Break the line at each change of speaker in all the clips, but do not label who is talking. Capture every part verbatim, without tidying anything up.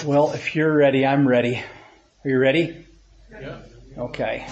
Well, if you're ready, I'm ready. Are you ready?
Yeah.
Okay.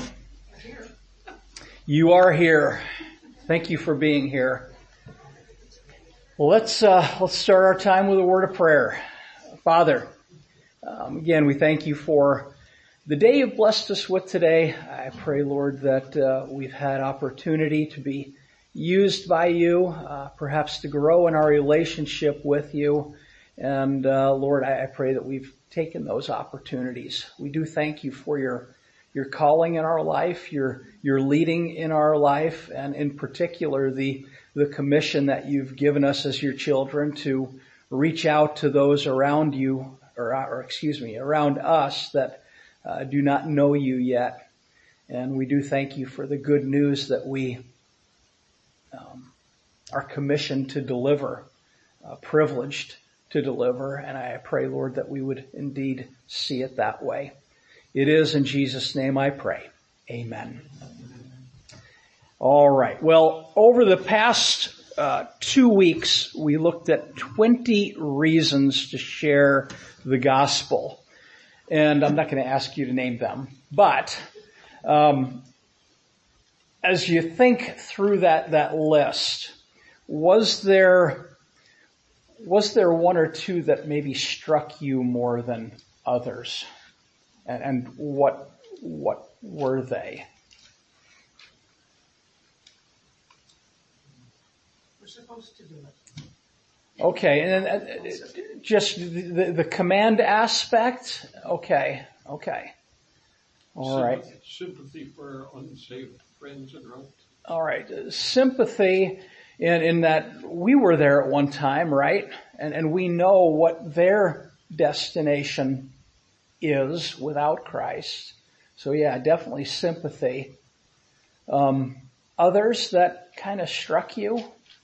You are here. Thank you for being here. Well, let's uh, let's start our time with a word of prayer. Father, um, again, we thank you for the day you've blessed us with today. I pray, Lord, that uh, we've had opportunity to be used by you, uh, perhaps to grow in our relationship with you. And uh, Lord, I, I pray that we've taken those opportunities. We do thank you for your your calling in our life, your your leading in our life, and in particular the the commission that you've given us as your children to reach out to those around you, or, or excuse me, around us that uh, do not know you yet. And we do thank you for the good news that we um, are commissioned to deliver, uh, privileged to deliver. And I pray, Lord, that we would indeed see it that way. It is in Jesus' name I pray. Amen. All right. Well, over the past uh, two weeks, we looked at twenty reasons to share the gospel. And I'm not going to ask you to name them, but um, as you think through that, that list, was there was there one or two that maybe struck you more than others? And, and what what were they?
We're supposed to do it.
Okay, and then uh, just the, the command aspect. Okay, okay, all right.
Sympathy for unsaved friends and relatives.
All right, sympathy in in that we were there at one time, right? And and we know what their destination is without Christ. So yeah, definitely sympathy. Um, others that kind of struck you?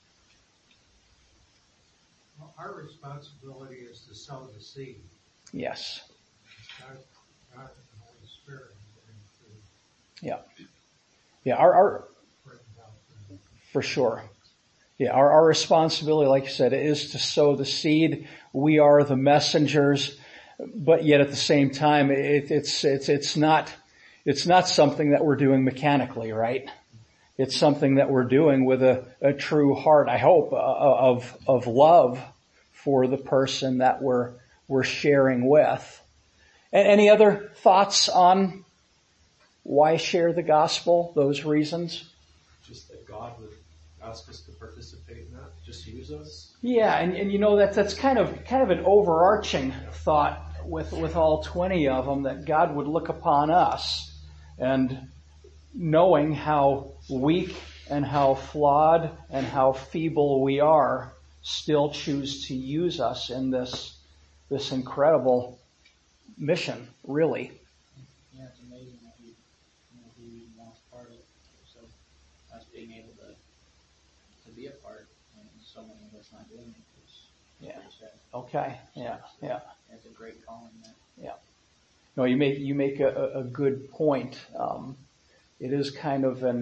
Well, our responsibility is to sow the seed.
Yes.
God, God and the Holy Spirit are going to
Yeah. Yeah, our, our
bring about the
for sure. Yeah, our, our responsibility, like you said, is to sow the seed. We are the messengers. But yet at the same time, it, it's, it's, it's not, it's not something that we're doing mechanically, right? It's something that we're doing with a, a true heart, I hope, uh, of, of love for the person that we're, we're sharing with. And any other thoughts on why share the gospel, those reasons?
Just that God would ask us to participate in that, just use us.
Yeah, and, and you know, that, that's kind of, kind of an overarching thought with, with all twenty of them, that God would look upon us and knowing how weak and how flawed and how feeble we are, still choose to use us in this, this incredible mission, really.
Yeah, it's amazing that he, you know, he wants part of it. So us being able to to be a part, and so many of us not doing it is
Yeah.
pretty sad.
Okay. Yeah. Yeah.
It's a great calling. That
Yeah. No, you make, you make a, a good point. Um, it is kind of an,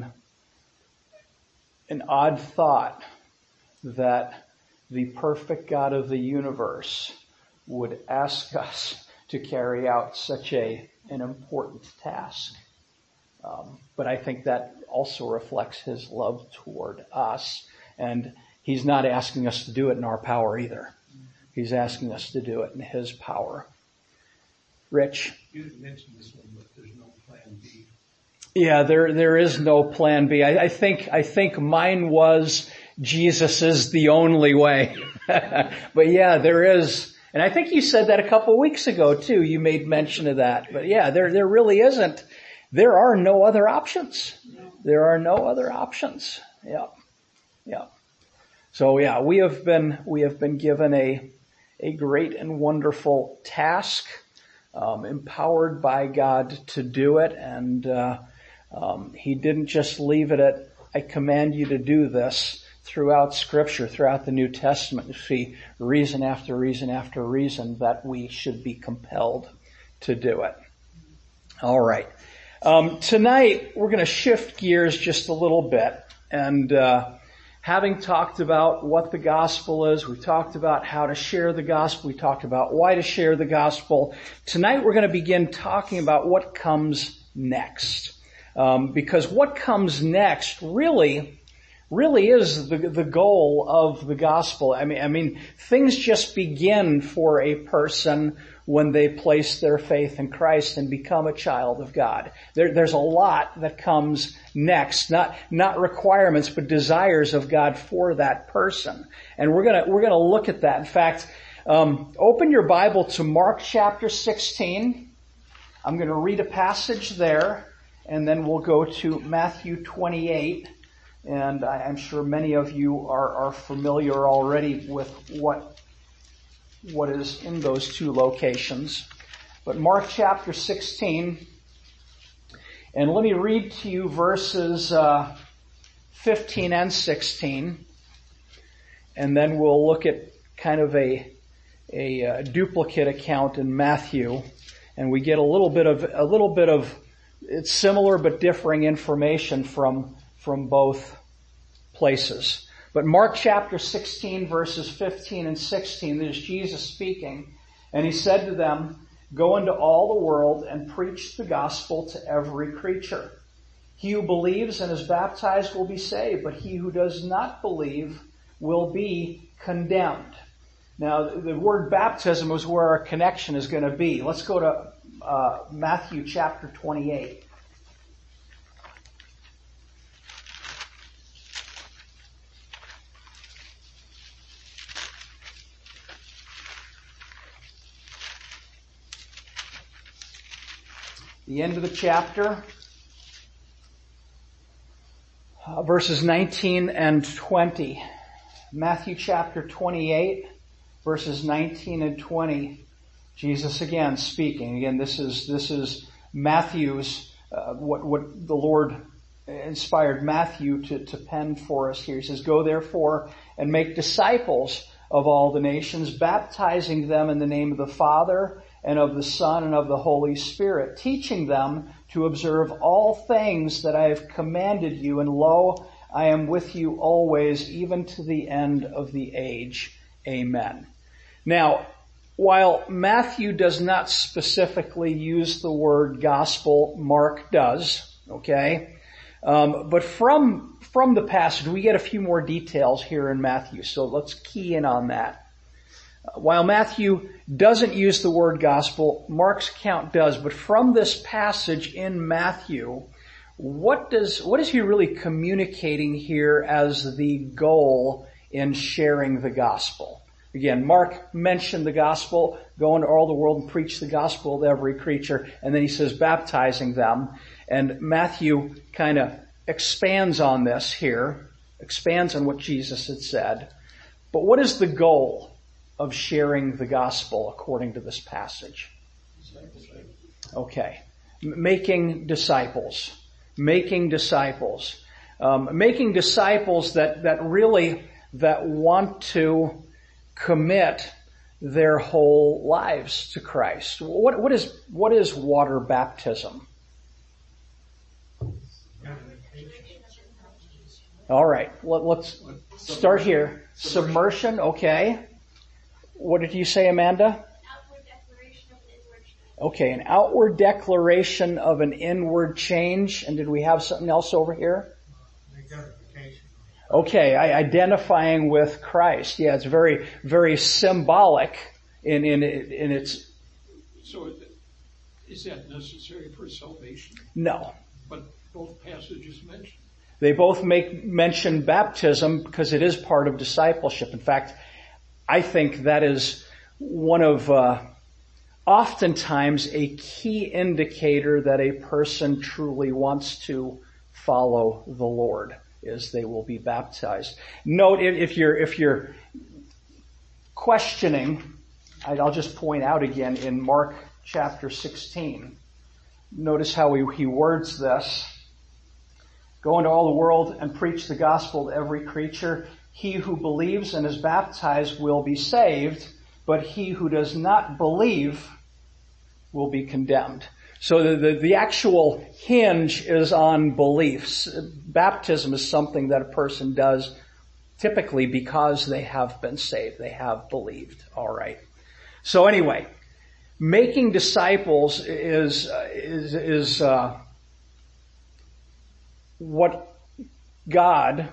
an odd thought that the perfect God of the universe would ask us to carry out such a, an important task. Um, but I think that also reflects his love toward us. And he's not asking us to do it in our power either. He's asking us to do it in his power. Rich?
You didn't mention this one, but there's no plan B.
Yeah, there, there is no plan B. I, I think, I think mine was Jesus is the only way. But yeah, there is, and I think you said that a couple of weeks ago too. You made mention of that. But yeah, there, there really isn't. There are no other options. There are no other options. Yeah. Yeah. So yeah, we have been, we have been given a, a great and wonderful task, um, empowered by God to do it. And, uh, um, he didn't just leave it at, I command you to do this. Throughout Scripture, throughout the New Testament, you see reason after reason after reason that we should be compelled to do it. All right. Um, tonight, we're going to shift gears just a little bit and, uh, having talked about what the gospel is, we talked about how to share the gospel, we talked about why to share the gospel. Tonight we're going to begin talking about what comes next. Um, because what comes next really, really is the, the goal of the gospel. I mean, I mean, things just begin for a person when they place their faith in Christ and become a child of God. There, there's a lot that comes next, not, not requirements, but desires of God for that person. And we're gonna, we're gonna look at that. In fact, um, open your Bible to Mark chapter sixteen. I'm gonna read a passage there, and then we'll go to Matthew twenty-eight. And I, I'm sure many of you are, are familiar already with what what is in those two locations. But Mark chapter sixteen, and let me read to you verses uh, fifteen and sixteen, and then we'll look at kind of a, a uh, duplicate account in Matthew, and we get a little bit of a little bit of it's similar but differing information from from both places. But Mark chapter sixteen, verses fifteen and sixteen, there's Jesus speaking, and he said to them, "Go into all the world and preach the gospel to every creature. He who believes and is baptized will be saved, but he who does not believe will be condemned." Now, the word baptism is where our connection is going to be. Let's go to uh, Matthew chapter twenty-eight. The end of the chapter, uh, verses nineteen and twenty. Matthew chapter twenty-eight, verses nineteen and twenty. Jesus again speaking. Again, this is this is Matthew's uh, what what the Lord inspired Matthew to to pen for us here. He says, "Go therefore and make disciples of all the nations, baptizing them in the name of the Father and of the Son and of the Holy Spirit, teaching them to observe all things that I have commanded you. And lo, I am with you always, even to the end of the age. Amen." Now, while Matthew does not specifically use the word gospel, Mark does, okay? Um, but from, from the passage, we get a few more details here in Matthew, so let's key in on that. While Matthew doesn't use the word gospel, Mark's account does. But from this passage in Matthew, what does, what is he really communicating here as the goal in sharing the gospel? Again, Mark mentioned the gospel, go into all the world and preach the gospel to every creature. And then he says baptizing them. And Matthew kind of expands on this here, expands on what Jesus had said. But what is the goal of sharing the gospel according to this passage? Okay. M- making disciples. Making disciples. Um, making disciples that, that really, that want to commit their whole lives to Christ. What, what is, what is water baptism? All right. Let, let's start here. Submersion. Okay. What did you say, Amanda?
Outward declaration of an inward change.
Okay, an outward declaration of an inward change. And did we have something else over here?
Identification.
Okay, I, identifying with Christ. Yeah, it's very, very symbolic in in in its.
So is that necessary for salvation?
No,
But both passages mention.
they both make mention baptism because it is part of discipleship. In fact, I think that is one of, uh, oftentimes a key indicator that a person truly wants to follow the Lord, is they will be baptized. Note, if you're, if you're questioning, I'll just point out again in Mark chapter sixteen, notice how he, he words this. "Go into all the world and preach the gospel to every creature. He who believes and is baptized will be saved, but he who does not believe will be condemned." So the, the, the actual hinge is on beliefs. Baptism is something that a person does typically because they have been saved. They have believed. All right. So anyway, making disciples is, uh, is, is, uh, what God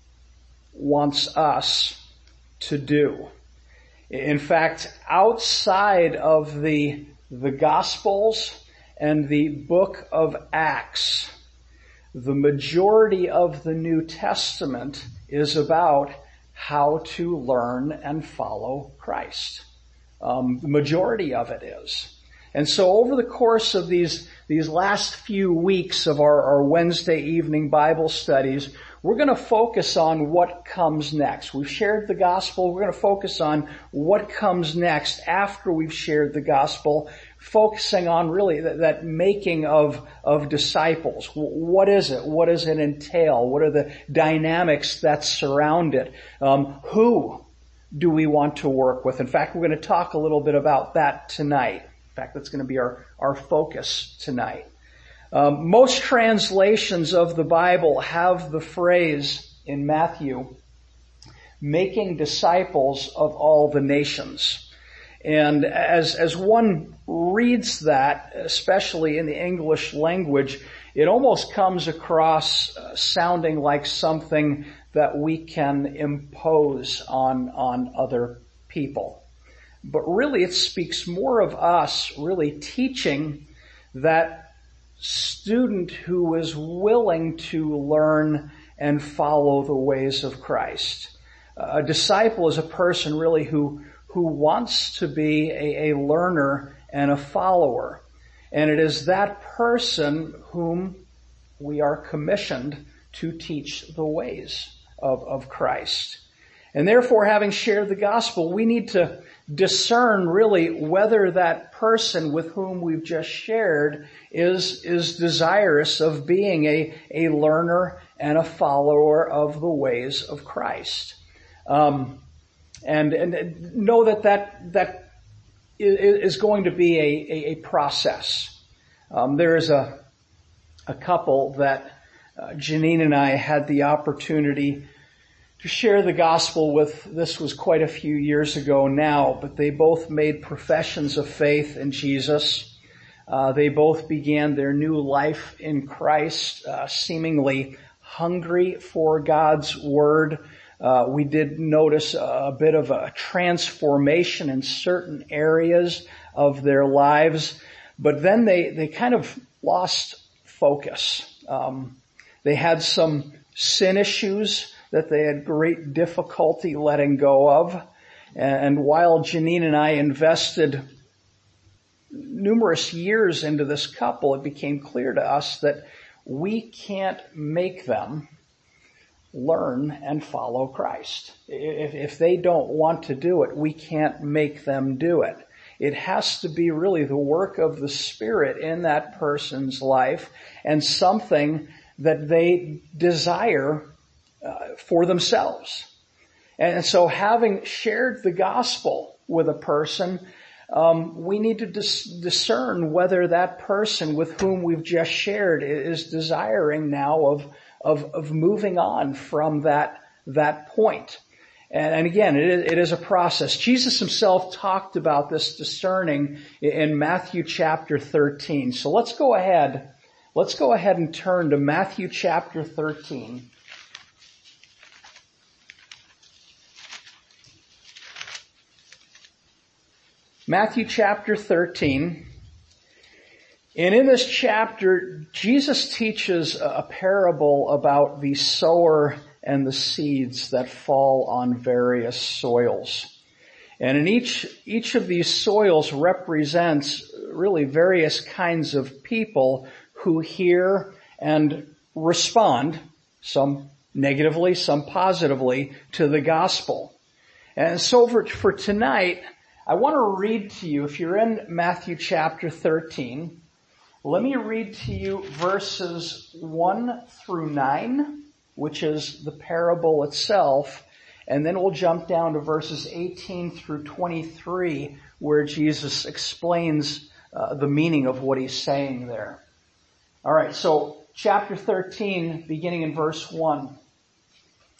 wants us to do. In fact, outside of the, the Gospels and the book of Acts, the majority of the New Testament is about how to learn and follow Christ. Um, the majority of it is. And so over the course of these, these last few weeks of our, our Wednesday evening Bible studies, we're going to focus on what comes next. We've shared the gospel. We're going to focus on what comes next after we've shared the gospel, focusing on really that, that making of, of disciples. What is it? What does it entail? What are the dynamics that surround it? Um, who do we want to work with? In fact, we're going to talk a little bit about that tonight. In fact, that's going to be our, our focus tonight. Um, most translations of the Bible have the phrase in Matthew, making disciples of all the nations. And as, as one reads that, especially in the English language, it almost comes across uh, sounding like something that we can impose on, on other people. But really it speaks more of us really teaching that student who is willing to learn and follow the ways of Christ. A disciple is a person really who, who wants to be a, a learner and a follower. And it is that person whom we are commissioned to teach the ways of, of Christ. And therefore, having shared the gospel, we need to discern really whether that person with whom we've just shared is, is desirous of being a, a learner and a follower of the ways of Christ. Um, and, and know that that, that is going to be a, a, a process. Um, there is a, a couple that uh, Janine and I had the opportunity to share the gospel with. This was quite a few years ago now, but they both made professions of faith in Jesus. Uh, they both began their new life in Christ, uh, seemingly hungry for God's word. Uh, we did notice a, a bit of a transformation in certain areas of their lives, but then they, they kind of lost focus. Um, they had some sin issues that they had great difficulty letting go of. And while Janine and I invested numerous years into this couple, it became clear to us that we can't make them learn and follow Christ. If, if they don't want to do it, we can't make them do it. It has to be really the work of the Spirit in that person's life and something that they desire Uh, for themselves. And so having shared the gospel with a person, um, we need to dis- discern whether that person with whom we've just shared is desiring now of, of, of moving on from that, that point. And, and again, it is, it is a process. Jesus himself talked about this discerning in Matthew chapter thirteen. So let's go ahead, let's go ahead and turn to Matthew chapter thirteen. Matthew chapter thirteen. And in this chapter, Jesus teaches a parable about the sower and the seeds that fall on various soils. And in each, each of these soils represents really various kinds of people who hear and respond, some negatively, some positively, to the gospel. And so for, for tonight, I want to read to you, if you're in Matthew chapter thirteen, let me read to you verses one through nine, which is the parable itself, and then we'll jump down to verses eighteen through twenty-three, where Jesus explains uh, the meaning of what he's saying there. All right, so chapter thirteen, beginning in verse one.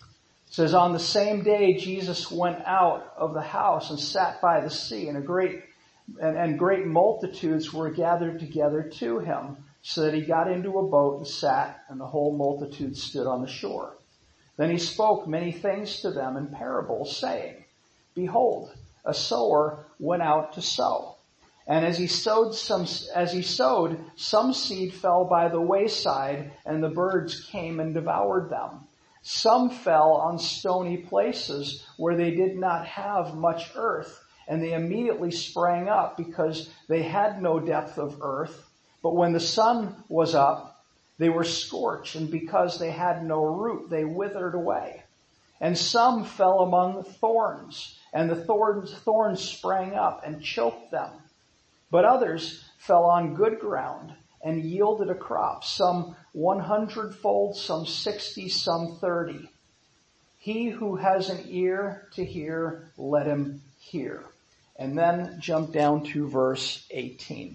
It says, on the same day Jesus went out of the house and sat by the sea, and a great and, and great multitudes were gathered together to him, so that he got into a boat and sat, and the whole multitude stood on the shore. Then he spoke many things to them in parables, saying, Behold, a sower went out to sow. And as he sowed some, as he sowed, some seed fell by the wayside, and the birds came and devoured them. Some fell on stony places where they did not have much earth, and they immediately sprang up because they had no depth of earth. But when the sun was up, they were scorched, and because they had no root, they withered away. And some fell among thorns, and the thorns, thorns sprang up and choked them. But others fell on good ground and yielded a crop, some one hundredfold, some sixty, some thirty. He who has an ear to hear, let him hear. And then jump down to verse eighteen.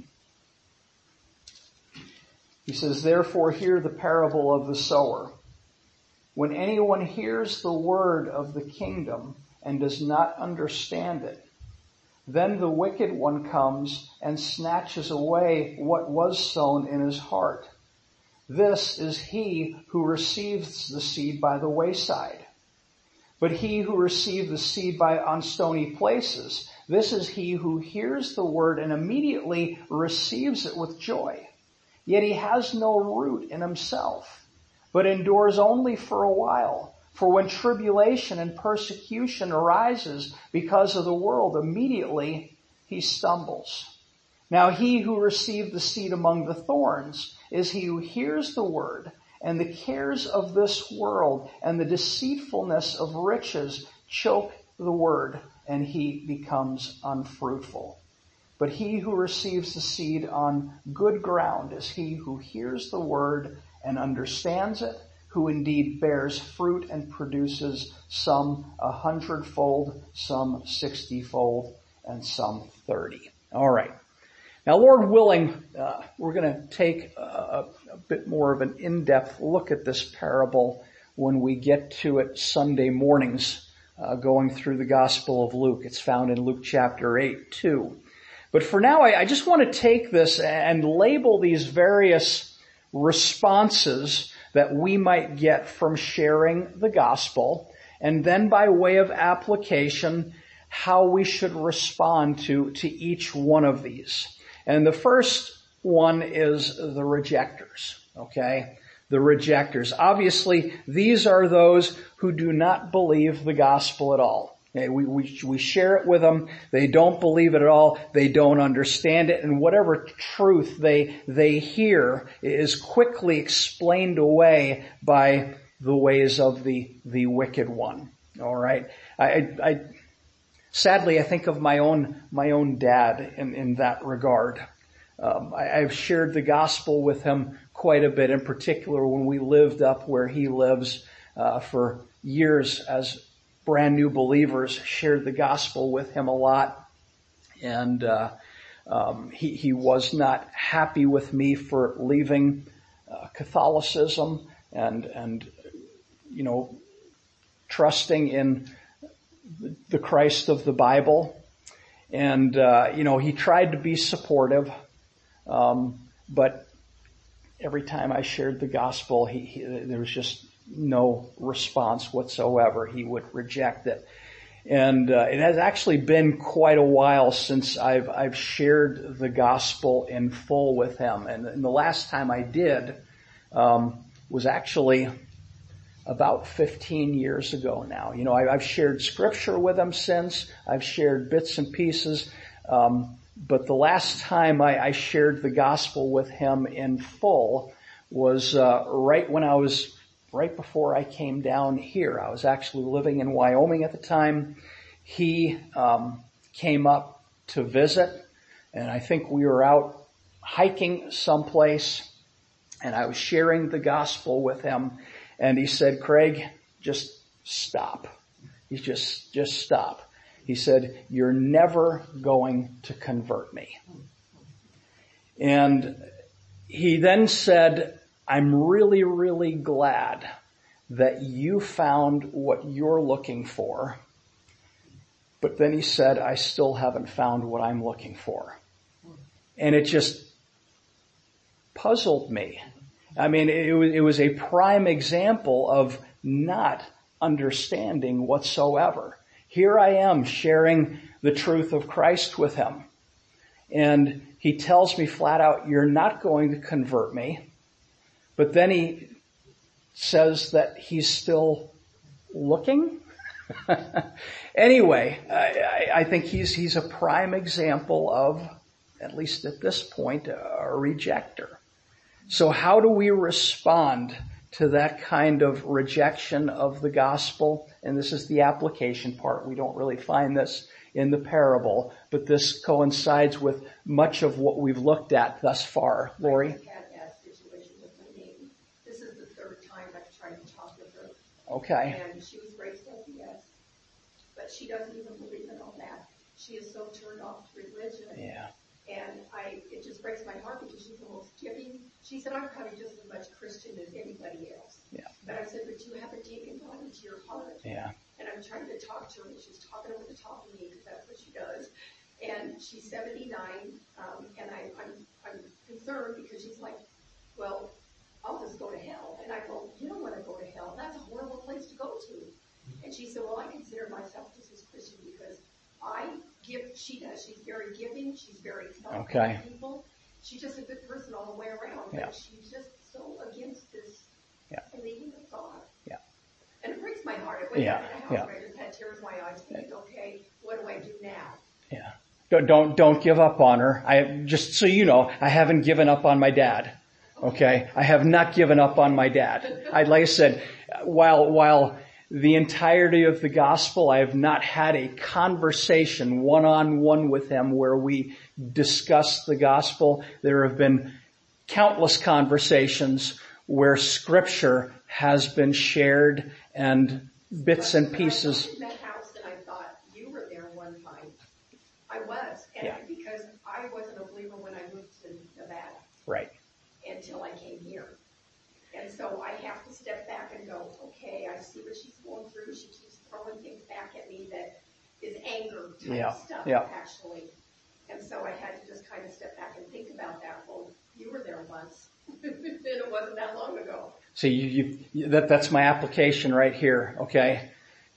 He says, Therefore hear the parable of the sower. When anyone hears the word of the kingdom and does not understand it, then the wicked one comes and snatches away what was sown in his heart. This is he who receives the seed by the wayside. But he who received the seed by on stony places, this is he who hears the word and immediately receives it with joy. Yet he has no root in himself, but endures only for a while. For when tribulation and persecution arises because of the world, immediately he stumbles. Now he who received the seed among the thorns is he who hears the word, and the cares of this world and the deceitfulness of riches choke the word, and he becomes unfruitful. But he who receives the seed on good ground is he who hears the word and understands it, who indeed bears fruit and produces some a hundredfold, some sixtyfold, and some thirty. All right. Now, Lord willing, uh, we're going to take a, a bit more of an in-depth look at this parable when we get to it Sunday mornings, uh, going through the Gospel of Luke. It's found in Luke chapter eight, too. But for now, I, I just want to take this and label these various responses that we might get from sharing the gospel, and then by way of application, how we should respond to, to each one of these. And the first one is the rejectors, okay? The rejectors. Obviously, these are those who do not believe the gospel at all. Okay, we, we, we share it with them. They don't believe it at all. They don't understand it. And whatever truth they, they hear is quickly explained away by the ways of the, the wicked one. All right. I, I, sadly, I think of my own, my own dad in, in that regard. Um, I, I've shared the gospel with him quite a bit, in particular when we lived up where he lives, uh, for years as brand new believers, shared the gospel with him a lot. And, uh, um, he, he was not happy with me for leaving, uh, Catholicism and, and, you know, trusting in the Christ of the Bible. And, uh, you know, he tried to be supportive. Um, but every time I shared the gospel, he, he there was just no response whatsoever. He would reject it. And uh, it has actually been quite a while since I've I've shared the gospel in full with him. And, and the last time I did um, was actually about fifteen years ago now. You know, I, I've shared scripture with him since. I've shared bits and pieces. Um, but the last time I, I shared the gospel with him in full was uh, right when I was right before I came down here. I was actually living in Wyoming at the time. He um, came up to visit, and I think we were out hiking someplace, and I was sharing the gospel with him, and he said, Craig, just stop. He just, just stop. He said, you're never going to convert me. And he then said, I'm really, really glad that you found what you're looking for. But then he said, I still haven't found what I'm looking for. And it just puzzled me. I mean, it was, it was a prime example of not understanding whatsoever. Here I am sharing the truth of Christ with him. And he tells me flat out, you're not going to convert me. But then he says that he's still looking. Anyway, I, I think he's, he's a prime example of, at least at this point, a rejecter. So how do we respond to that kind of rejection of the gospel? And this is the application part. We don't really find this in the parable, but this coincides with much of what we've looked at thus far. Lori?
I had that situation with my name. This is the third time I've tried to talk with her.
Okay.
And she was raised L D S, but she doesn't even believe in all that. She is so turned off to religion.
Yeah.
And I, it just breaks my heart because she's the most giving. She said, I'm probably just as much Christian as anybody else.
Yeah.
But I said, but you haven't taken God into your heart.
Yeah.
And I'm trying to talk to her, and she's talking over the top of me because that's what she does. And she's seventy-nine, um, and I, I'm, I'm concerned because she's like, well, I'll just go to hell. And I go, you don't want to go to hell. That's a horrible place to go to. And she said, well, I consider myself just as Christian because I give, she does. She's very giving. She's very helpful
Okay.
to people. She's just a good person all the way around.
Yeah.
But she's just so against this
Yeah.
believing of God.
Yeah.
And it breaks my heart. I went
Yeah.
back in the house
Yeah.
and I just had tears in my eyes thinking, okay, what do I do now?
Yeah. Don't, don't, don't give up on her. I, just so you know, I haven't given up on my dad. Okay? I have not given up on my dad. I, like I said, while, while the entirety of the gospel, I have not had a conversation one-on-one with him where we discuss the gospel. There have been countless conversations where scripture has been shared and bits and pieces.
I was in that house and I thought, you were there one time. I was. And
Yeah.
because I wasn't a believer when I moved to Nevada
Right.
until I came here. And so I have to step back and go, okay, I see what she's going through. She keeps throwing things back at me that is anger type
Yeah.
stuff,
Yeah.
actually. And so I had to just kind of step back and think about that. Well, you were there once. And it wasn't that long ago.
So you, you, that, that's my application right here. Okay.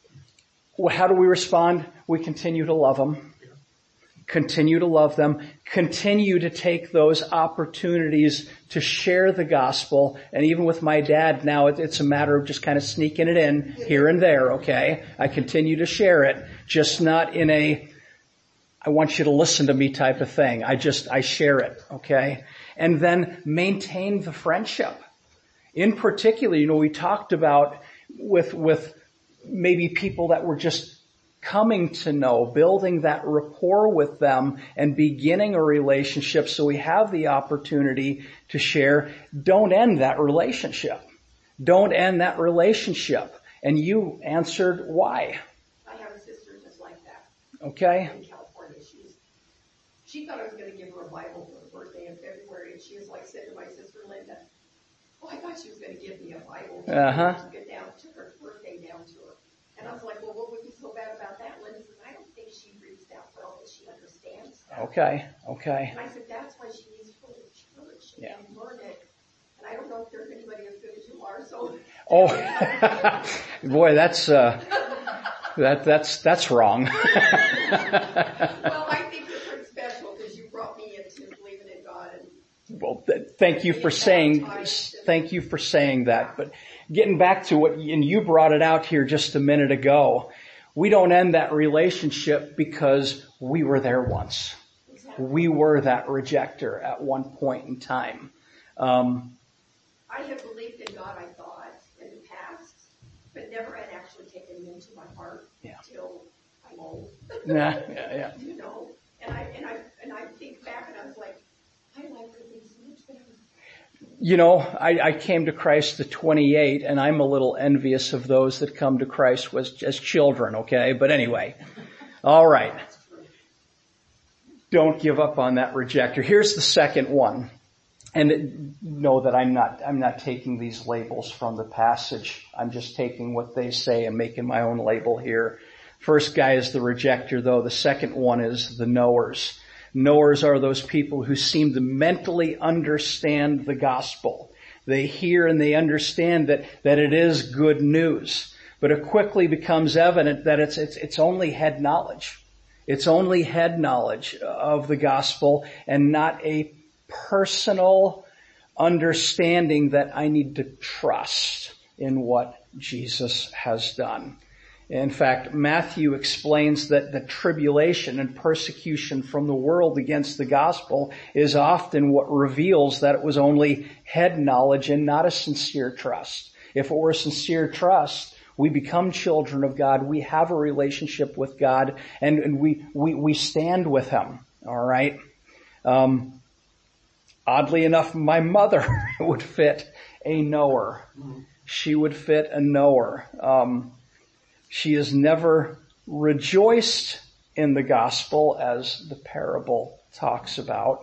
Well, how do we respond? We continue to love them. Continue to love them. Continue to take those opportunities to share the gospel. And even with my dad now, it, it's a matter of just kind of sneaking it in here and there. Okay. I continue to share it, just not in a, I want you to listen to me type of thing. I just, I share it. Okay. And then maintain the friendship. In particular, you know, we talked about with, with maybe people that were just coming to know, building that rapport with them and beginning a relationship so we have the opportunity to share. Don't end that relationship. Don't end that relationship. And you answered why.
I have a sister just like that.
Okay?
In California. She's, she thought I was going to give her a Bible for her birthday in February, and she was like, said to my sister Linda, oh, I thought she was going to give me a Bible. She
Uh-huh.
took it down, took her birthday down to her. And I was like, well, what would be so bad about that? Linda says, I don't think she reads that well, but she understands that.
Okay. Okay.
And I said, that's why she needs to go to church
Yeah.
and learn it. And I don't know if there's anybody as good as you are, so.
Oh, boy, that's, uh, that, that's, that's wrong.
Well, I think you're pretty special because you brought me into believing in God. And
Well, th- thank you for saying, thank you for saying that. But getting back to what, and you brought it out here just a minute ago, we don't end that relationship because we were there once.
exactly.
We were that rejecter at one point in time. Um,
I have believed in God, I thought, in the past, but never had actually taken him into my heart
Yeah.
until I'm old.
yeah, yeah, yeah.
You know, and I and I and I think back and I was like, I like her things so much better.
You know, I, I came to Christ at twenty-eight, and I'm a little envious of those that come to Christ was, as children, okay? But anyway, all right. Don't give up on that rejecter. Here's the second one. and know that I'm not, I'm not taking these labels from the passage. I'm just taking what they say and making my own label here. First guy is the rejecter, though. The second one is the knowers. Knowers are those people who seem to mentally understand the gospel. They hear and they understand that, that it is good news. But it quickly becomes evident that it's, it's, it's only head knowledge. It's only head knowledge of the gospel and not a personal understanding that I need to trust in what Jesus has done. In fact, Matthew explains that the tribulation and persecution from the world against the gospel is often what reveals that it was only head knowledge and not a sincere trust. If it were a sincere trust, we become children of God, we have a relationship with God, and, and we, we, we stand with Him. All right? Um, oddly enough, my mother would fit a knower. She would fit a knower. Um, She has never rejoiced in the gospel, as the parable talks about,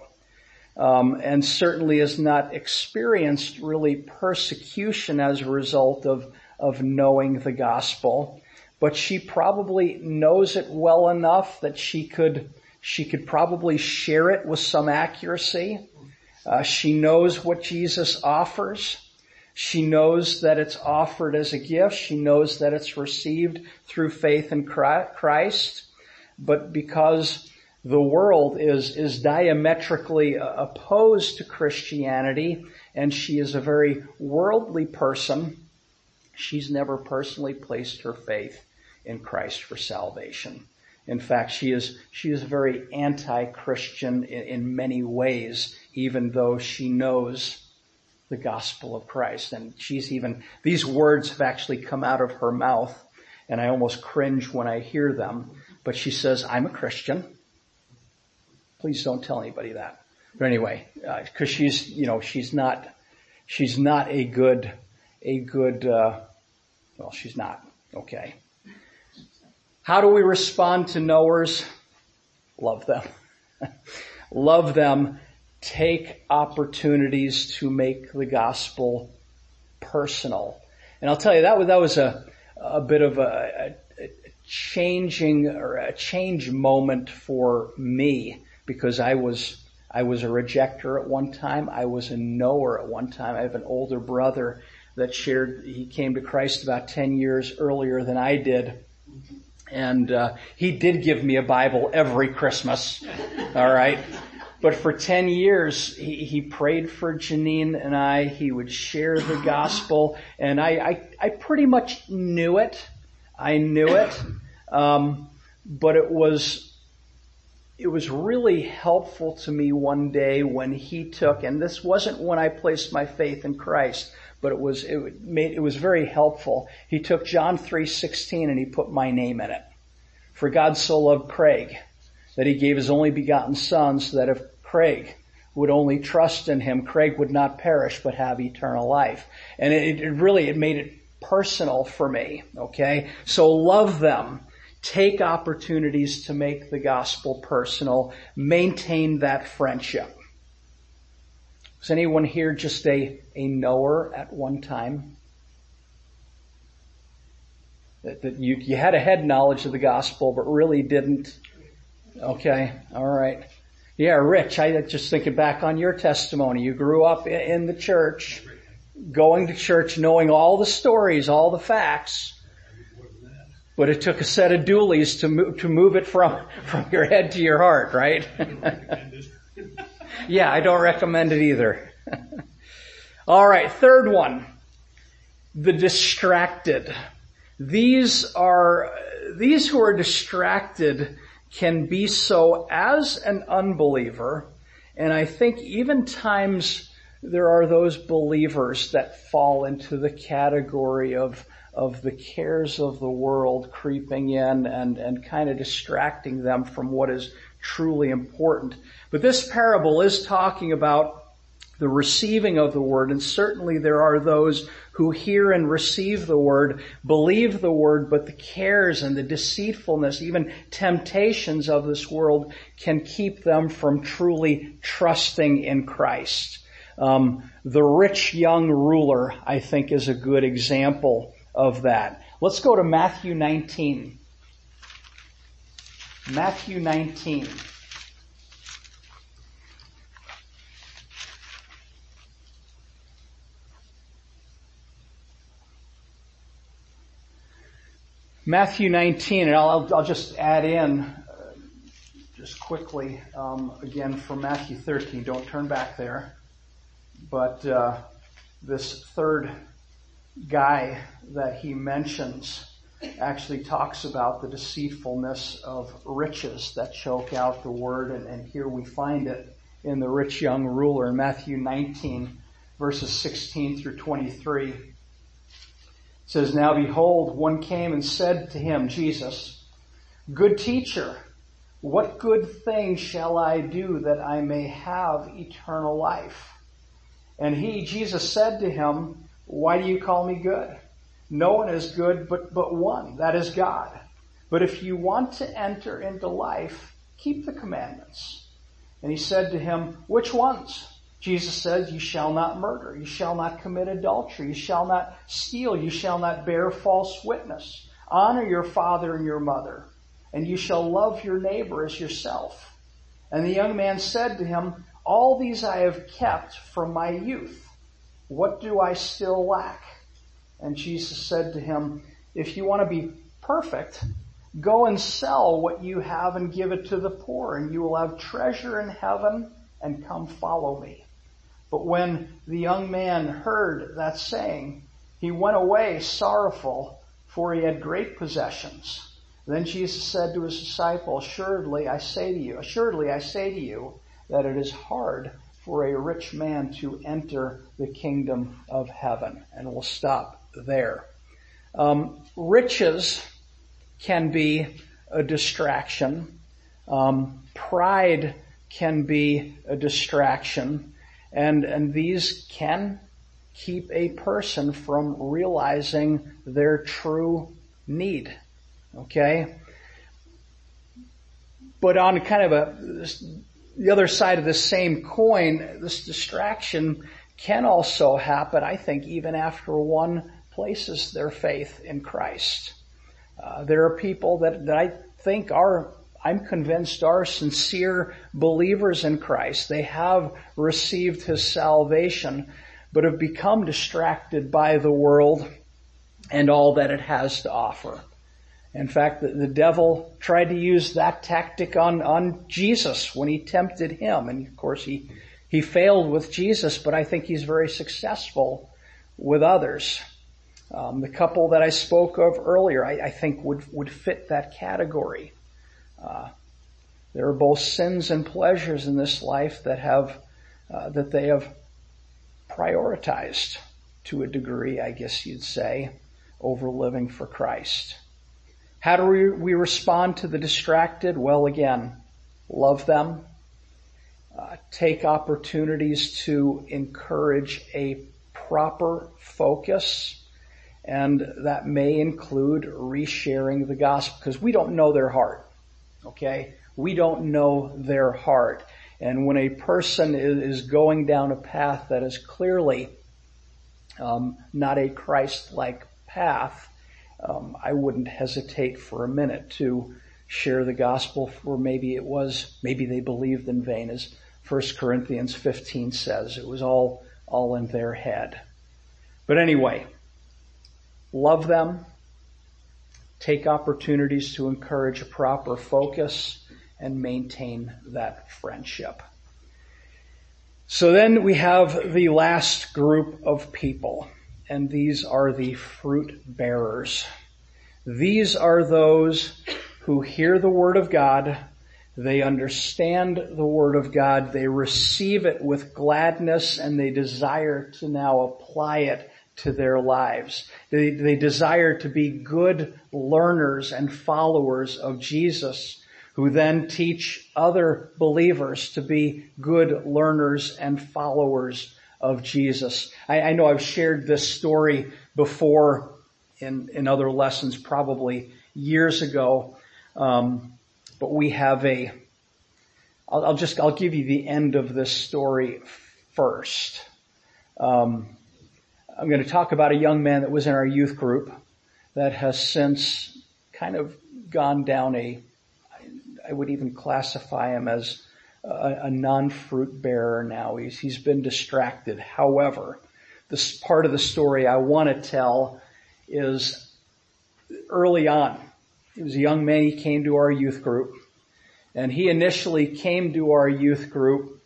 um, and certainly has not experienced really persecution as a result of, of knowing the gospel. But she probably knows it well enough that she could, she could probably share it with some accuracy. Uh, she knows what Jesus offers. She knows that it's offered as a gift. She knows that it's received through faith in Christ. But because the world is, is diametrically opposed to Christianity, and she is a very worldly person, she's never personally placed her faith in Christ for salvation. In fact, she is, she is very anti-Christian in, in many ways, even though she knows the gospel of Christ. And she's even, these words have actually come out of her mouth, and I almost cringe when I hear them. But she says, I'm a Christian. Please don't tell anybody that. But anyway, uh, cause she's, you know, she's not, she's not a good, a good, uh, well, she's not. Okay. How do we respond to knowers? Love them. Love them. Take opportunities to make the gospel personal. And I'll tell you, that was, that was a, a bit of a, a changing or a change moment for me, because I was, I was a rejecter at one time. I was a knower at one time. I have an older brother that shared, he came to Christ about ten years earlier than I did. And, uh, he did give me a Bible every Christmas. All right. But for ten years, he, he prayed for Janine and I. He would share the gospel, and I, I, I pretty much knew it. I knew it. Um, but it was, it was really helpful to me one day when he took, and this wasn't when I placed my faith in Christ, but it was, it made, it was very helpful. He took John three sixteen and he put my name in it. For God so loved Craig that He gave His only begotten Son, so that if Craig would only trust in Him, Craig would not perish but have eternal life. And it, it really, it made it personal for me. Okay? So love them. Take opportunities to make the gospel personal. Maintain that friendship. Was anyone here just a, a knower at one time? That, that you, you had a head knowledge of the gospel, but really didn't. Okay. All right. Yeah, Rich, I just thinking back on your testimony. You grew up in the church, going to church, knowing all the stories, all the facts. But it took a set of doolies to move, to move it from, from your head to your heart, right? Yeah, I don't recommend it either. All right, third one. The distracted. These are, these who are distracted can be so as an unbeliever, and I think even times there are those believers that fall into the category of of the cares of the world creeping in and, and kind of distracting them from what is truly important. But this parable is talking about the receiving of the word, and certainly there are those who hear and receive the word, believe the word, but the cares and the deceitfulness, even temptations of this world can keep them from truly trusting in Christ. Um, the rich young ruler, I think, is a good example of that. Let's go to Matthew nineteen. Matthew nineteen. Matthew nineteen, and I'll, I'll just add in uh, just quickly, um, again from Matthew thirteen. Don't turn back there. But uh, this third guy that he mentions actually talks about the deceitfulness of riches that choke out the word, and, and here we find it in the rich young ruler in Matthew nineteen, verses sixteen through twenty-three. It says, "Now behold, one came and said to him," Jesus, "Good teacher, what good thing shall I do that I may have eternal life?" And he, Jesus, said to him, "Why do you call me good? No one is good but, but one, that is God. But if you want to enter into life, keep the commandments." And he said to him, "Which ones?" Jesus said, "You shall not murder, you shall not commit adultery, you shall not steal, you shall not bear false witness. Honor your father and your mother, and you shall love your neighbor as yourself." And the young man said to him, "All these I have kept from my youth. What do I still lack?" And Jesus said to him, "If you want to be perfect, go and sell what you have and give it to the poor, and you will have treasure in heaven, and come follow me." But when the young man heard that saying, he went away sorrowful, for he had great possessions. Then Jesus said to his disciples, Assuredly I say to you, assuredly I say to you, that it is hard for a rich man to enter the kingdom of heaven. And we'll stop there. Um, riches can be a distraction. Um, pride can be a distraction. And, and these can keep a person from realizing their true need. Okay? But on kind of a, the other side of the same coin, this distraction can also happen, I think, even after one places their faith in Christ. Uh, there are people that, that I think are, I'm convinced are sincere believers in Christ. They have received His salvation, but have become distracted by the world and all that it has to offer. In fact, the, the devil tried to use that tactic on, on Jesus when he tempted him. And of course he, he failed with Jesus, but I think he's very successful with others. Um, the couple that I spoke of earlier, I, I think would, would fit that category. Uh, there are both sins and pleasures in this life that have, uh, that they have prioritized to a degree, I guess you'd say, over living for Christ. How do we, we respond to the distracted? Well, again, love them. Uh, take opportunities to encourage a proper focus. And that may include resharing the gospel, because we don't know their heart. Okay? We don't know their heart. And when a person is going down a path that is clearly um, not a Christ-like path, um, I wouldn't hesitate for a minute to share the gospel, for maybe it was, maybe they believed in vain, as First Corinthians fifteen says. It was all, all in their head. But anyway, love them. Take opportunities to encourage a proper focus and maintain that friendship. So then we have the last group of people, and these are the fruit bearers. These are those who hear the Word of God, they understand the Word of God, they receive it with gladness, and they desire to now apply it to their lives. They, they desire to be good learners and followers of Jesus, who then teach other believers to be good learners and followers of Jesus. I, I know I've shared this story before in, in other lessons, probably years ago, um, but we have a, I'll, I'll just, I'll give you the end of this story first. Um, I'm going to talk about a young man that was in our youth group that has since kind of gone down a, I would even classify him as a, a non-fruit bearer now. He's, he's been distracted. However, this part of the story I want to tell is early on. He was a young man. He came to our youth group, and he initially came to our youth group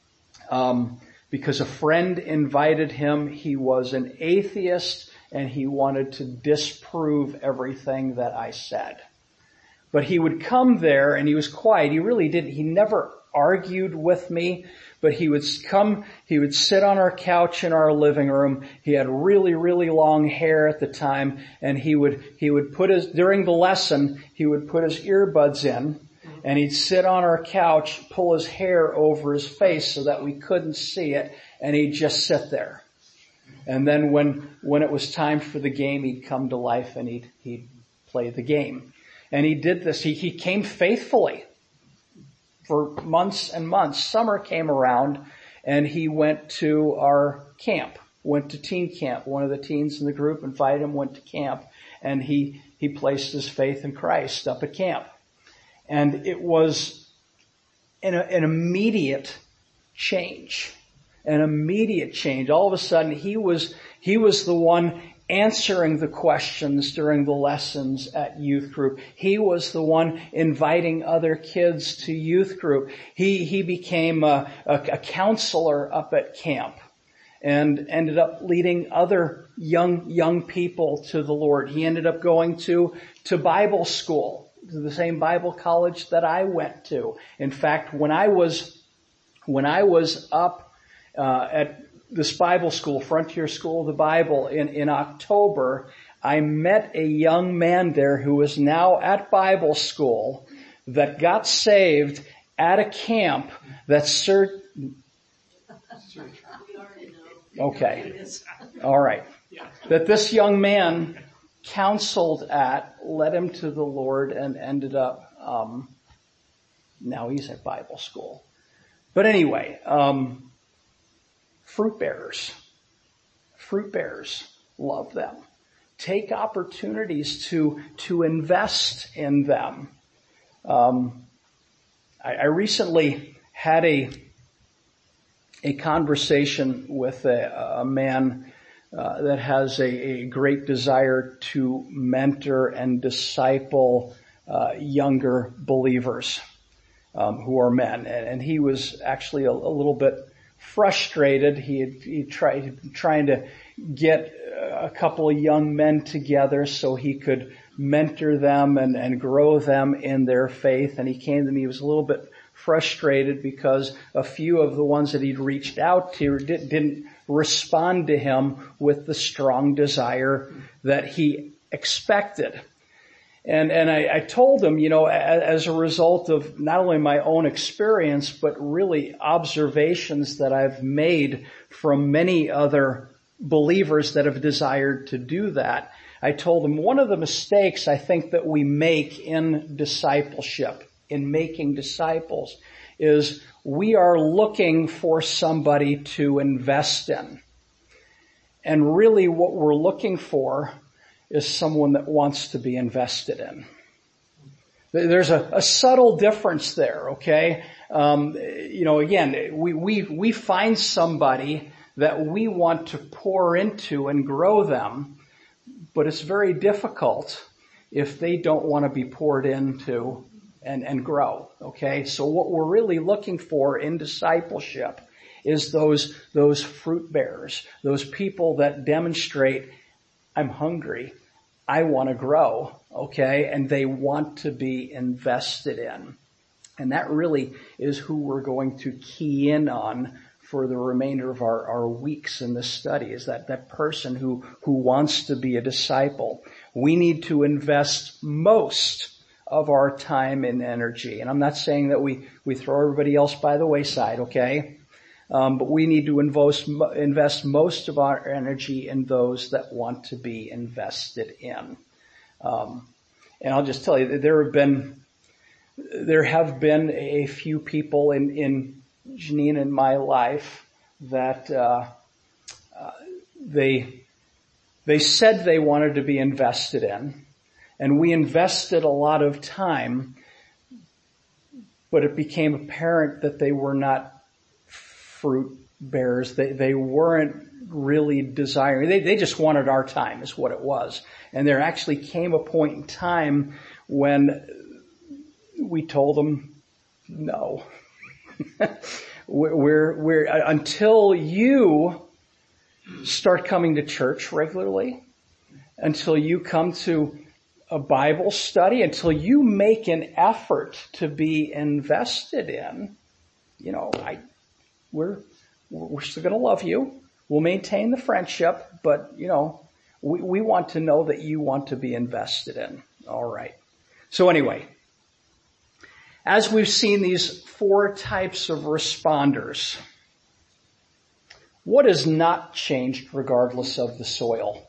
um, because a friend invited him. He was an atheist, and he wanted to disprove everything that I said. But he would come there, and he was quiet. He really didn't. He never argued with me, but he would come, he would sit on our couch in our living room. He had really, really long hair at the time, and he would, he would put his, during the lesson, he would put his earbuds in, and he'd sit on our couch, pull his hair over his face so that we couldn't see it, and he'd just sit there. And then when, when it was time for the game, he'd come to life and he'd, he'd play the game. And he did this, he, he came faithfully for months and months. Summer came around and he went to our camp, went to teen camp. One of the teens in the group invited him, went to camp, and he, he placed his faith in Christ up at camp. And it was an, an immediate change, an immediate change. All of a sudden he was, he was the one answering the questions during the lessons at youth group. He was the one inviting other kids to youth group. He, he became a, a, a counselor up at camp and ended up leading other young, young people to the Lord. He ended up going to, to Bible school, to the same Bible college that I went to. In fact, when I was, when I was up, uh, at this Bible school, Frontier School of the Bible, in, in October, I met a young man there who is now at Bible school that got saved at a camp that cert... Okay. All right. That this young man counseled at, led him to the Lord, and ended up, um, now he's at Bible school. But anyway, um, fruit bearers. Fruit bearers. Love them. Take opportunities to, to invest in them. Um, I, I recently had a, a conversation with a, a man uh, that has a, a great desire to mentor and disciple uh, younger believers um, who are men. And, and he was actually a, a little bit frustrated. He had, he tried trying to get a couple of young men together so he could mentor them and, and grow them in their faith. And he came to me, he was a little bit frustrated because a few of the ones that he'd reached out to did, didn't respond to him with the strong desire that he expected. And, and I, I told him, you know, as, as a result of not only my own experience, but really observations that I've made from many other believers that have desired to do that, I told him one of the mistakes I think that we make in discipleship, in making disciples, is we are looking for somebody to invest in. And really what we're looking for is someone that wants to be invested in. There's a, a subtle difference there, okay? Um, you know, again, we, we, we find somebody that we want to pour into and grow them, but it's very difficult if they don't want to be poured into and, and grow, okay? So what we're really looking for in discipleship is those, those fruit bearers, those people that demonstrate, I'm hungry, I want to grow, okay? And they want to be invested in. And that really is who we're going to key in on for the remainder of our, our weeks in this study, is that, that person who, who wants to be a disciple. We need to invest most of our time and energy. And I'm not saying that we, we throw everybody else by the wayside, okay? Um, but we need to invest, invest most of our energy in those that want to be invested in. Um, and I'll just tell you that there have been, there have been a few people in, in Janine and my life that, uh, uh, they, they said they wanted to be invested in, and we invested a lot of time, but it became apparent that they were not fruit bearers. They, they weren't really desiring. They, they just wanted our time is what it was. And there actually came a point in time when we told them, no, we're, we're, until you start coming to church regularly, until you come to a Bible study, until you make an effort to be invested in, you know, I, we're, we're still going to love you. We'll maintain the friendship, but you know, we, we want to know that you want to be invested in. All right. So anyway, as we've seen these four types of responders, what has not changed regardless of the soil?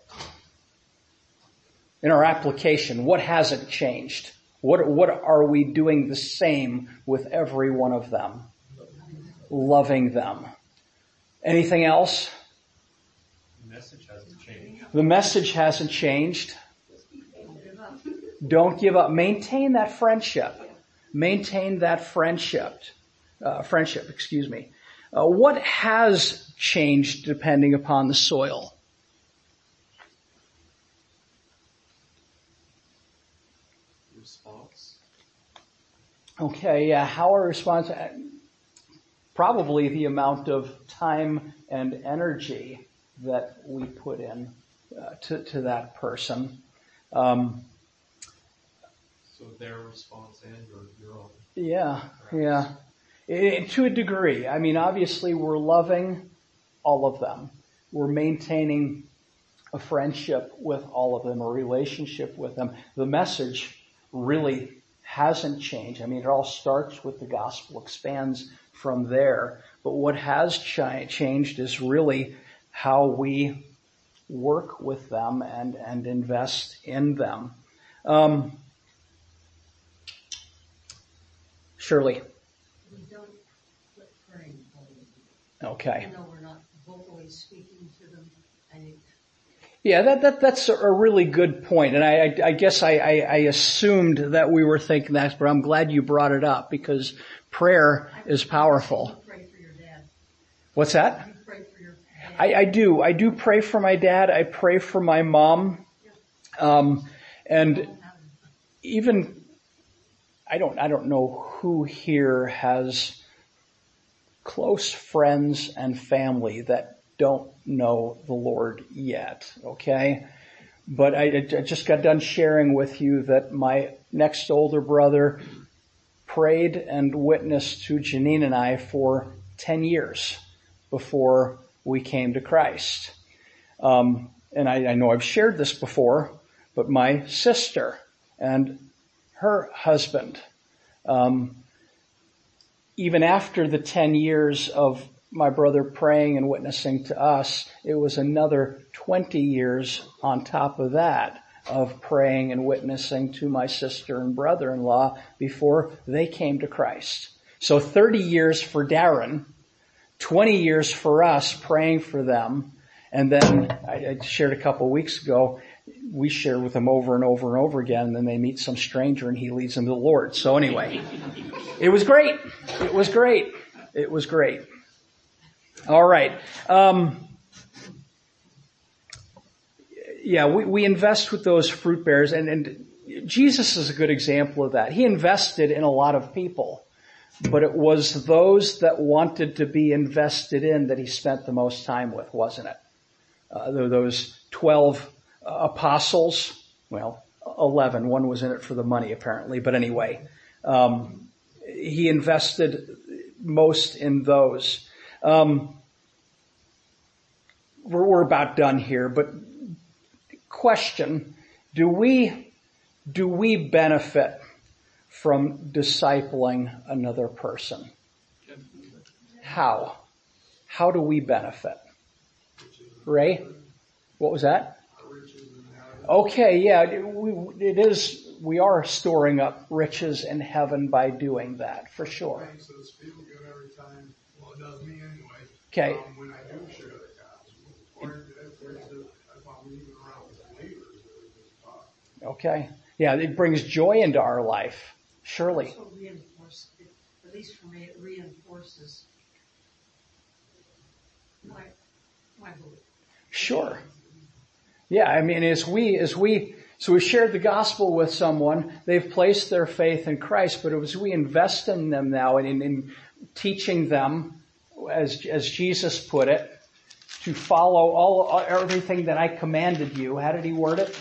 In our application, what hasn't changed? What, what are we doing the same with every one of them? Loving them. Anything else?
The message hasn't changed.
The message hasn't changed. Don't give up. Maintain that friendship. Maintain that friendship. Uh, friendship, excuse me. Uh, what has changed depending upon the soil?
Response.
Okay, yeah, how our response, probably the amount of time and energy that we put in uh, to, to that person. Um,
so their response and your, your own.
Yeah, yeah. It, to a degree. I mean, obviously we're loving all of them. We're maintaining a friendship with all of them, a relationship with them. The message really hasn't changed. I mean, it all starts with the gospel, expands from there. But what has ch- changed is really how we work with them and, and invest in them. Um, Shirley.
We don't quit praying for them.
Okay.
Even though we're not vocally speaking to them. I
Yeah, that, that, that's a really good point. And I, I, I guess I, I, I assumed that we were thinking that, but I'm glad you brought it up because prayer is powerful.
You pray for your dad.
What's that?
You pray for your dad.
I, I do. I do pray for my dad. I pray for my mom. Um, and even, I don't, I don't know who here has close friends and family that don't know the Lord yet, okay? But I, I just got done sharing with you that my next older brother prayed and witnessed to Janine and I for ten years before we came to Christ. Um, and I, I know I've shared this before, but my sister and her husband, um, even after the ten years of my brother praying and witnessing to us, it was another twenty years on top of that of praying and witnessing to my sister and brother-in-law before they came to Christ. So thirty years for Darren, twenty years for us praying for them. And then I, I shared a couple of weeks ago, we share with them over and over and over again, and then they meet some stranger and he leads them to the Lord. So anyway, it was great. It was great. It was great. All right. Um, yeah, we, we invest with those fruit bearers, and, and Jesus is a good example of that. He invested in a lot of people, but it was those that wanted to be invested in that he spent the most time with, wasn't it? Uh, those twelve uh, apostles, well, eleven. One was in it for the money, apparently. But anyway, um, he invested most in those. Um, we're, we're about done here, but question, do we, do we benefit from discipling another person? How? How do we benefit? Ray? What was that? Okay, yeah, we, it is, we are storing up riches in heaven by doing that, for sure.
Makes us feel good every time. Well, it does me anyway.
Okay.
Um, when I do share the gospel, Or if there's a, if I'm even around with neighbors that are just talking.
Okay. Yeah, it brings joy into our life. Surely.
Also reinforce, it, at least for me, it reinforces my, my belief.
Sure. Yeah, I mean, as we, as we, so we shared the gospel with someone, they've placed their faith in Christ, but as we invest in them now and in, in teaching them, as, as Jesus put it, to follow all, everything that I commanded you. How did he word it?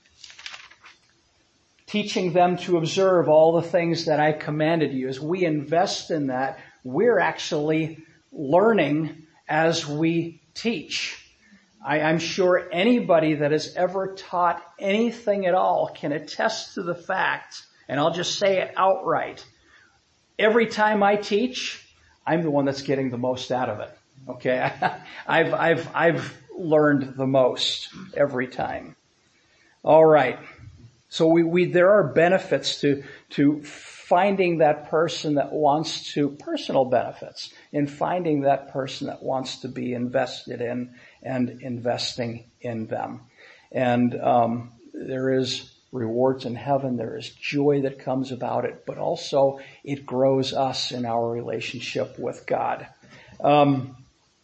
Teaching them to observe all the things that I commanded you. As we invest in that, we're actually learning as we teach. I, I'm sure anybody that has ever taught anything at all can attest to the fact, and I'll just say it outright, every time I teach, I'm the one that's getting the most out of it. Okay? I've, I've, I've learned the most every time. All right. So we, we, there are benefits to, to finding that person that wants to, personal benefits in finding that person that wants to be invested in and investing in them. And, um, there is rewards in heaven. There is joy that comes about it, but also it grows us in our relationship with God. Um,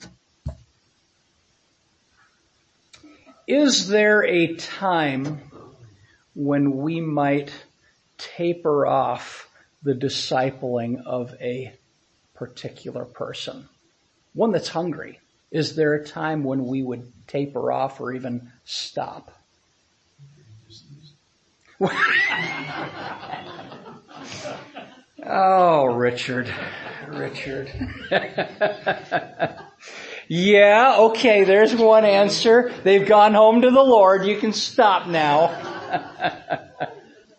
is there a time when we might taper off the discipling of a particular person? One that's hungry. Is there a time when we would taper off or even stop? Oh, Richard. Richard. Yeah, okay, there's one answer. They've gone home to the Lord. You can stop now.
I,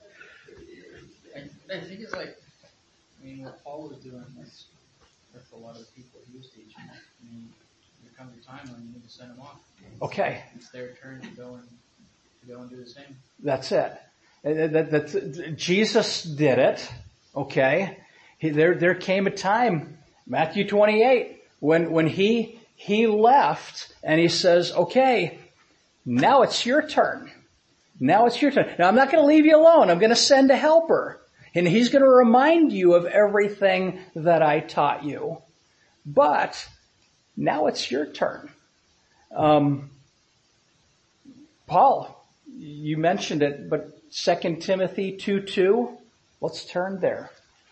I think it's like, I mean, what Paul was doing with, with a lot of the people he was teaching. I mean, there comes a time when you need to send them off.
Okay.
It's their turn to go and to go and do the same.
That's it. That, that's, Jesus did it. Okay. He, there, there came a time, Matthew twenty-eight, when, when he, he left and he says, okay, now it's your turn. Now it's your turn. Now I'm not going to leave you alone. I'm going to send a helper. And he's going to remind you of everything that I taught you. But now it's your turn. Um, Paul, you mentioned it, but Second Timothy two two, let's turn there.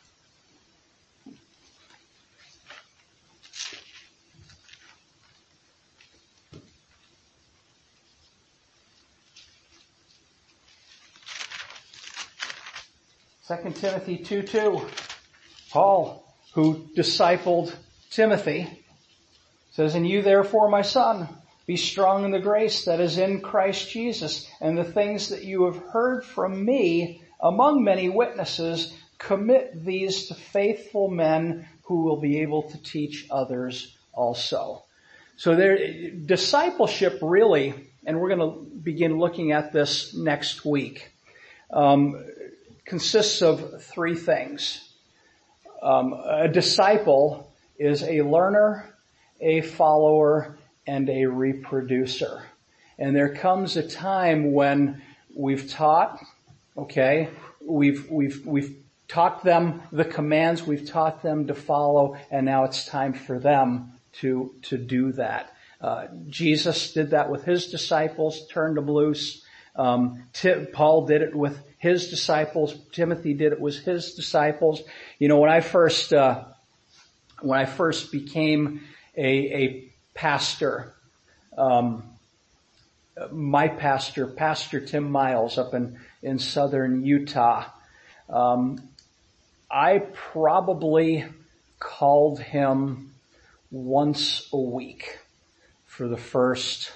Second Timothy two two. Paul, who discipled Timothy, says, "And you therefore, my son, be strong in the grace that is in Christ Jesus, and the things that you have heard from me among many witnesses, commit these to faithful men who will be able to teach others also." So there, discipleship really, and we're going to begin looking at this next week, um, consists of three things. Um, a disciple is a learner, a follower, and a reproducer. And there comes a time when we've taught, okay, we've, we've, we've taught them the commands, we've taught them to follow, and now it's time for them to, to do that. Uh, Jesus did that with his disciples, turned them loose. Um, T- Paul did it with his disciples. Timothy did it with his disciples. You know, when I first, uh, when I first became a, a pastor, um, my pastor, Pastor Tim Miles up in, in southern Utah, um, I probably called him once a week for the first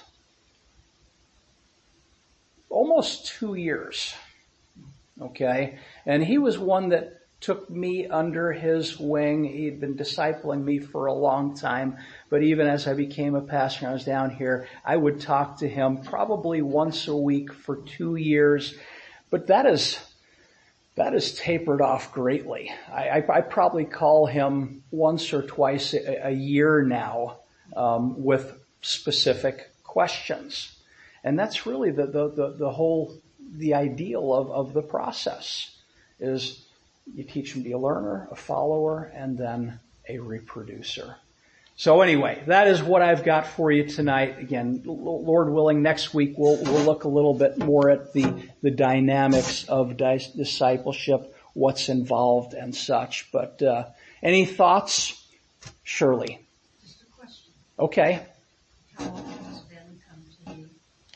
almost two years. Okay. And he was one that took me under his wing. He'd been discipling me for a long time. But even as I became a pastor and I was down here, I would talk to him probably once a week for two years. But that is, that is tapered off greatly. I, I, I probably call him once or twice a, a year now, um, with specific questions. And that's really the, the, the, the whole, the ideal of, of the process is you teach them to be a learner, a follower, and then a reproducer. So anyway, that is what I've got for you tonight. Again, Lord willing, next week we'll, we'll look a little bit more at the, the dynamics of discipleship, what's involved and such. But, uh, any thoughts? Shirley.
Just a question.
Okay.
How often does Ben come to you?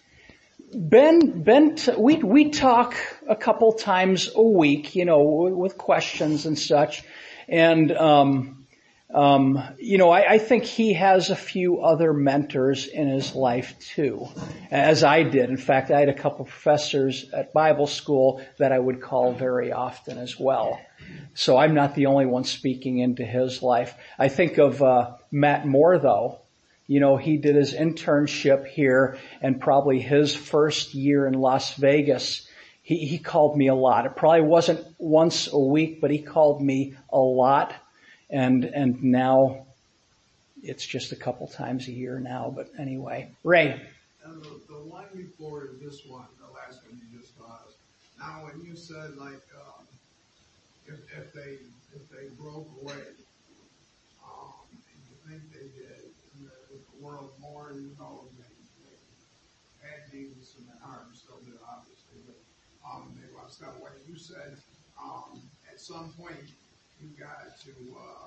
Ben, Ben, t- we, we talk a couple times a week, you know, with questions and such. And, um, um, you know, I, I think he has a few other mentors in his life too, as I did. In fact, I had a couple professors at Bible school that I would call very often as well. So I'm not the only one speaking into his life. I think of, uh, Matt Moore though. You know, he did his internship here and probably his first year in Las Vegas. He, he called me a lot. It probably wasn't once a week, but he called me a lot. And, and now it's just a couple times a year now. But anyway, Ray.
And the, the one before this one, the last one you just taught us. Now when you said like, um, if, if they, if they broke away, um, and you think they did, and the, if the world more, you know, they, they had Jesus in their heart, still do obviously, but, um, they lost that way. You said, um, at some point you got to,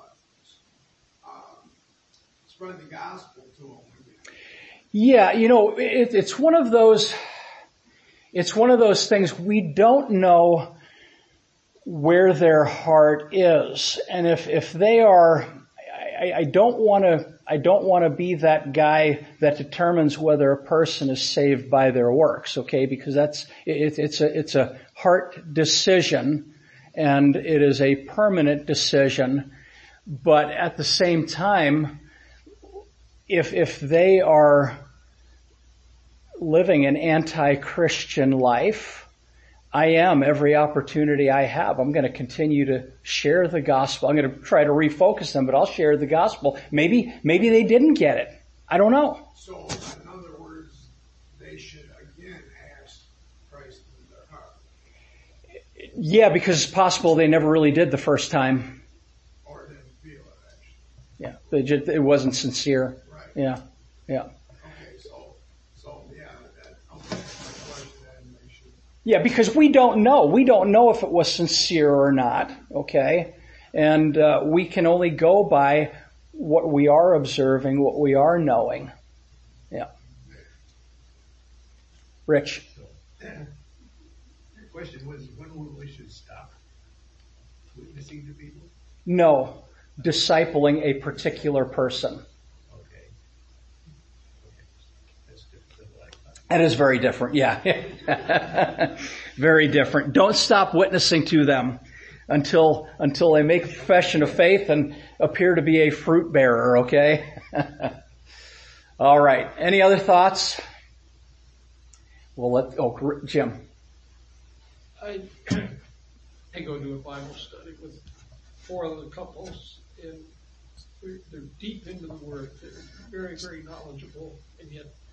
uh, um, spread the gospel to them again.
Yeah, you know, it, it's one of those, it's one of those things we don't know where their heart is. And if, if they are, I, I don't want to, I don't want to be that guy that determines whether a person is saved by their works, okay? Because that's, it, it's a, it's a heart decision and it is a permanent decision. But at the same time, if, if they are living an anti-Christian life, I am every opportunity I have. I'm going to continue to share the gospel. I'm going to try to refocus them, but I'll share the gospel. Maybe, maybe they didn't get it. I don't know.
So, in other words, they should again ask Christ in their heart.
Yeah, because it's possible they never really did the first time.
Or didn't feel it actually.
Yeah, they just, it wasn't sincere.
Right.
Yeah, yeah.
Okay, so, so, yeah, that, okay, my question then, they should.
Yeah, because we don't know. We don't know if it was sincere or not, okay? And uh, we can only go by what we are observing, what we are knowing. Yeah. Rich.
The question was, when will we should stop witnessing to people?
No, discipling a particular person.
Okay. Okay. That's different than what I thought.
That is very different, yeah. Very different. Don't stop witnessing to them until, until they make a profession of faith and appear to be a fruit bearer, okay? All right. Any other thoughts? Well, let, oh, Jim.
I, I go to a Bible study with four other couples, and they're, they're deep into the Word. They're very, very knowledgeable, and yet